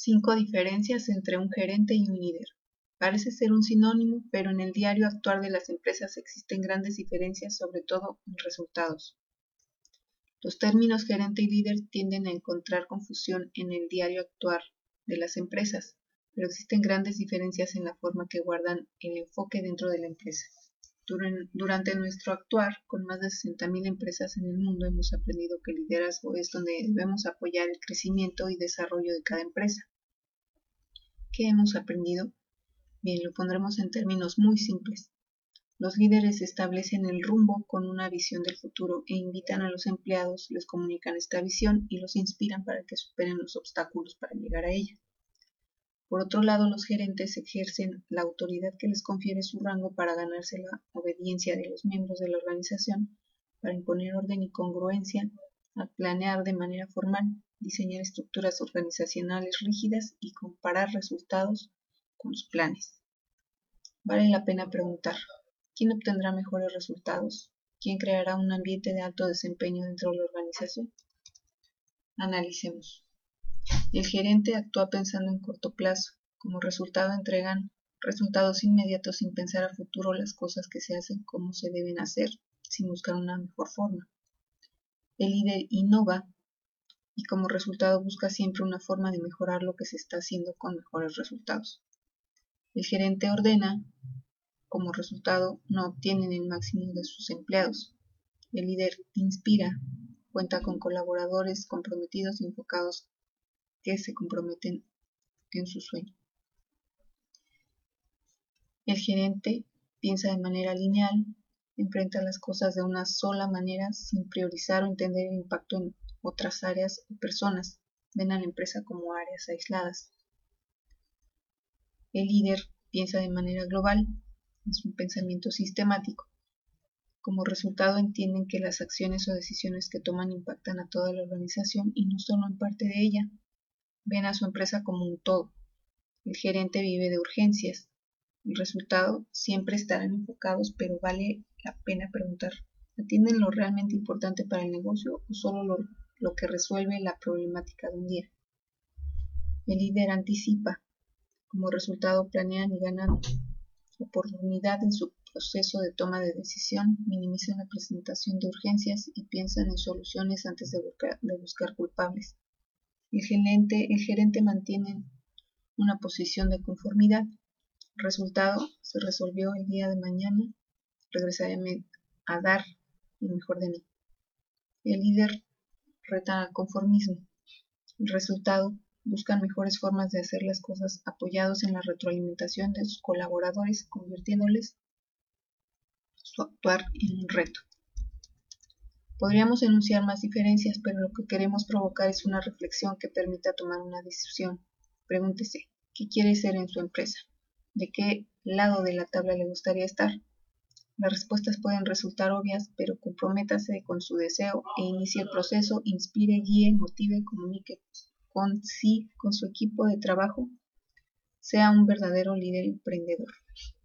5 diferencias entre un gerente y un líder. Parece ser un sinónimo, pero en el diario actuar de las empresas existen grandes diferencias, sobre todo en resultados. Los términos gerente y líder tienden a encontrar confusión en el diario actuar de las empresas, pero existen grandes diferencias en la forma que guardan el enfoque dentro de la empresa. Durante nuestro actuar con más de 60.000 empresas en el mundo hemos aprendido que el liderazgo es donde debemos apoyar el crecimiento y desarrollo de cada empresa. ¿Qué hemos aprendido? Bien, lo pondremos en términos muy simples. Los líderes establecen el rumbo con una visión del futuro e invitan a los empleados, les comunican esta visión y los inspiran para que superen los obstáculos para llegar a ella. Por otro lado, los gerentes ejercen la autoridad que les confiere su rango para ganarse la obediencia de los miembros de la organización, para imponer orden y congruencia, a planear de manera formal, diseñar estructuras organizacionales rígidas y comparar resultados con los planes. Vale la pena preguntar, ¿quién obtendrá mejores resultados? ¿Quién creará un ambiente de alto desempeño dentro de la organización? Analicemos. El gerente actúa pensando en corto plazo. Como resultado entregan resultados inmediatos sin pensar a futuro las cosas que se hacen como se deben hacer, sin buscar una mejor forma. El líder innova y como resultado busca siempre una forma de mejorar lo que se está haciendo con mejores resultados. El gerente ordena, como resultado no obtienen el máximo de sus empleados. El líder inspira, cuenta con colaboradores comprometidos y enfocados que se comprometen en su sueño. El gerente piensa de manera lineal, enfrenta las cosas de una sola manera sin priorizar o entender el impacto en otras áreas o personas. Ven a la empresa como áreas aisladas. El líder piensa de manera global, es un pensamiento sistemático. Como resultado entienden que las acciones o decisiones que toman impactan a toda la organización y no solo en parte de ella. Ven a su empresa como un todo. El gerente vive de urgencias. El resultado siempre estarán enfocados, pero vale la pena preguntar, ¿atienden lo realmente importante para el negocio o solo lo que resuelve la problemática de un día? El líder anticipa. Como resultado planean y ganan oportunidad en su proceso de toma de decisión, minimizan la presentación de urgencias y piensan en soluciones antes de buscar culpables. El gerente mantiene una posición de conformidad. Resultado, se resolvió el día de mañana, regresaré a dar lo mejor de mí. El líder reta al conformismo. El resultado, buscan mejores formas de hacer las cosas apoyados en la retroalimentación de sus colaboradores, convirtiéndoles su actuar en un reto. Podríamos enunciar más diferencias, pero lo que queremos provocar es una reflexión que permita tomar una decisión. Pregúntese, ¿qué quiere ser en su empresa? ¿De qué lado de la tabla le gustaría estar? Las respuestas pueden resultar obvias, pero comprométase con su deseo e inicie el proceso, inspire, guíe, motive, comunique con su equipo de trabajo. Sea un verdadero líder emprendedor.